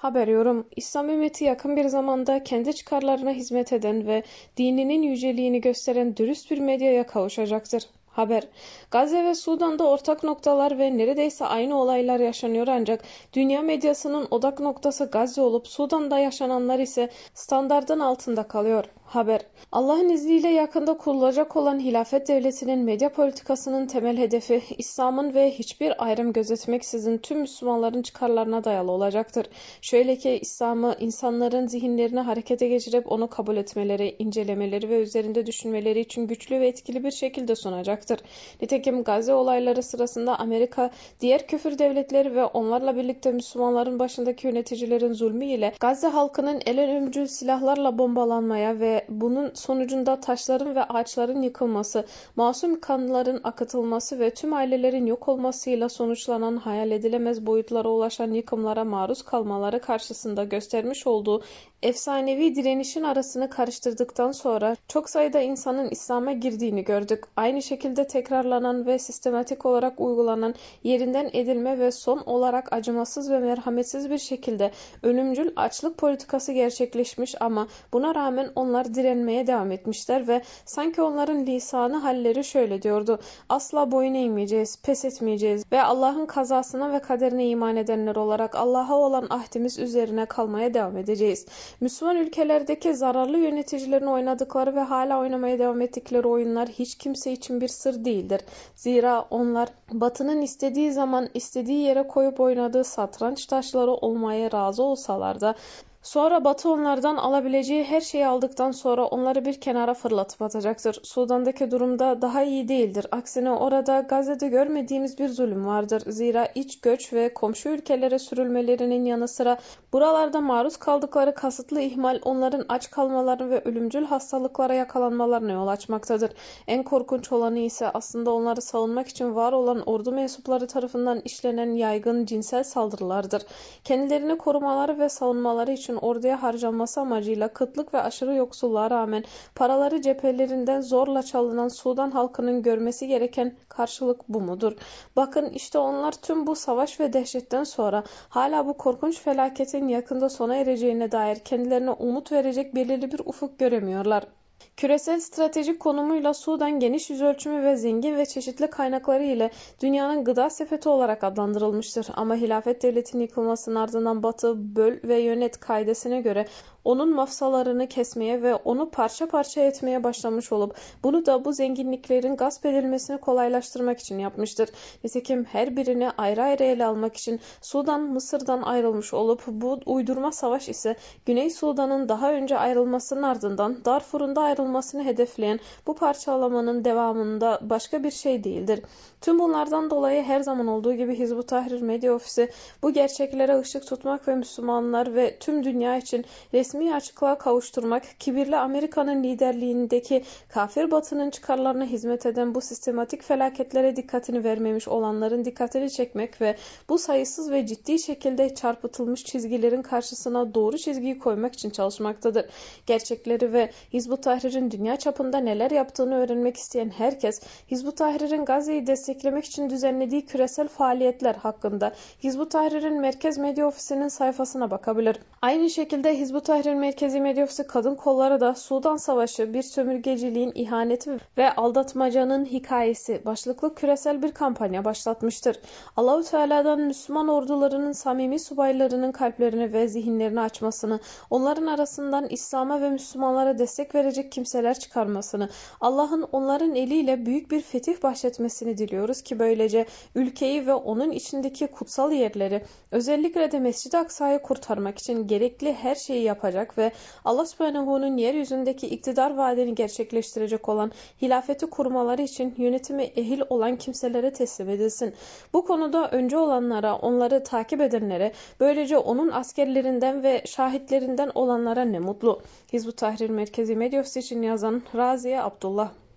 Haber yorum, İslam ümmeti yakın bir zamanda kendi çıkarlarına hizmet eden ve dininin yüceliğini gösteren dürüst bir medyaya kavuşacaktır. Haber, Gazze ve Sudan'da ortak noktalar ve neredeyse aynı olaylar yaşanıyor ancak dünya medyasının odak noktası Gazze olup Sudan'da yaşananlar ise standardın altında kalıyor. Haber, Allah'ın izniyle yakında kurulacak olan hilafet devletinin medya politikasının temel hedefi İslam'ın ve hiçbir ayrım gözetmeksizin tüm Müslümanların çıkarlarına dayalı olacaktır. Şöyle ki İslam'ı insanların zihinlerini harekete geçirip onu kabul etmeleri, incelemeleri ve üzerinde düşünmeleri için güçlü ve etkili bir şekilde sunacaktır. Nitekim Gazze olayları sırasında Amerika, diğer küfür devletleri ve onlarla birlikte Müslümanların başındaki yöneticilerin zulmü ile Gazze halkının el ölümcül silahlarla bombalanmaya ve bunun sonucunda taşların ve ağaçların yıkılması, masum kanların akıtılması ve tüm ailelerin yok olmasıyla sonuçlanan hayal edilemez boyutlara ulaşan yıkımlara maruz kalmaları karşısında göstermiş olduğu efsanevi direnişin arasını karıştırdıktan sonra çok sayıda insanın İslam'a girdiğini gördük. Aynı şekilde tekrarlanan ve sistematik olarak uygulanan yerinden edilme ve son olarak acımasız ve merhametsiz bir şekilde ölümcül açlık politikası gerçekleşmiş ama buna rağmen onlar direnmeye devam etmişler ve sanki onların lisanı halleri şöyle diyordu: asla boyun eğmeyeceğiz, pes etmeyeceğiz ve Allah'ın kazasına ve kaderine iman edenler olarak Allah'a olan ahdimiz üzerine kalmaya devam edeceğiz. Müslüman ülkelerdeki zararlı yöneticilerin oynadıkları ve hala oynamaya devam ettikleri oyunlar hiç kimse için bir sır değildir. Zira onlar Batı'nın istediği zaman istediği yere koyup oynadığı satranç taşları olmaya razı olsalar da sonra Batı onlardan alabileceği her şeyi aldıktan sonra onları bir kenara fırlatıp atacaktır. Sudan'daki durumda daha iyi değildir. Aksine orada Gazze'de görmediğimiz bir zulüm vardır. Zira iç göç ve komşu ülkelere sürülmelerinin yanı sıra buralarda maruz kaldıkları kasıtlı ihmal onların aç kalmalarını ve ölümcül hastalıklara yakalanmalarına yol açmaktadır. En korkunç olanı ise aslında onları savunmak için var olan ordu mensupları tarafından işlenen yaygın cinsel saldırılardır. Kendilerini korumaları ve savunmaları için orduya harcanması amacıyla kıtlık ve aşırı yoksulluğa rağmen paraları cephelerinden zorla çalınan Sudan halkının görmesi gereken karşılık bu mudur? Bakın işte onlar tüm bu savaş ve dehşetten sonra hala bu korkunç felaketin yakında sona ereceğine dair kendilerine umut verecek belirli bir ufuk göremiyorlar. Küresel stratejik konumuyla Sudan geniş yüzölçümü ve zengin ve çeşitli kaynakları ile dünyanın gıda sepeti olarak adlandırılmıştır. Ama hilafet devletinin yıkılmasının ardından Batı böl ve yönet kaidesine göre onun mafsalarını kesmeye ve onu parça parça etmeye başlamış olup bunu da bu zenginliklerin gasp edilmesini kolaylaştırmak için yapmıştır. Nitekim her birini ayrı ayrı ele almak için Sudan Mısır'dan ayrılmış olup bu uydurma savaş ise Güney Sudan'ın daha önce ayrılmasının ardından Darfur'un da ayrılmasını hedefleyen bu parçalamanın devamında başka bir şey değildir. Tüm bunlardan dolayı her zaman olduğu gibi Hizb-ut Tahrir Medya Ofisi bu gerçeklere ışık tutmak ve Müslümanlar ve tüm dünya için resmi açıklığa kavuşturmak, kibirli Amerika'nın liderliğindeki kafir Batı'nın çıkarlarına hizmet eden bu sistematik felaketlere dikkatini vermemiş olanların dikkatini çekmek ve bu sayısız ve ciddi şekilde çarpıtılmış çizgilerin karşısına doğru çizgiyi koymak için çalışmaktadır. Gerçekleri ve Hizb-ut Tahrir'in dünya çapında neler yaptığını öğrenmek isteyen herkes, Hizb-ut Tahrir'in Gazze'yi desteklemek için düzenlediği küresel faaliyetler hakkında Hizb-ut Tahrir'in Merkez Medya Ofisi'nin sayfasına bakabilir. Aynı şekilde Hizb-ut Tahrir Merkezi Medya Ofisi kadın kolları da Sudan Savaşı, bir sömürgeciliğin ihaneti ve aldatmacanın hikayesi başlıklı küresel bir kampanya başlatmıştır. Allahu Teala'dan Müslüman ordularının samimi subaylarının kalplerini ve zihinlerini açmasını, onların arasından İslam'a ve Müslümanlara destek verecek kimseler çıkarmasını, Allah'ın onların eliyle büyük bir fetih bahşetmesini diliyoruz ki böylece ülkeyi ve onun içindeki kutsal yerleri, özellikle de Mescid-i Aksa'yı kurtarmak için gerekli her şeyi yapacak ve Allah Subhanahu'nun yeryüzündeki iktidar vaadini gerçekleştirecek olan hilafeti kurmaları için yönetimi ehil olan kimselere teslim edilsin. Bu konuda önce olanlara, onları takip edenlere, böylece onun askerlerinden ve şahitlerinden olanlara ne mutlu. Hizb-ut Tahrir Merkezi Medya Ofisi için yazan Raziye Abdullah.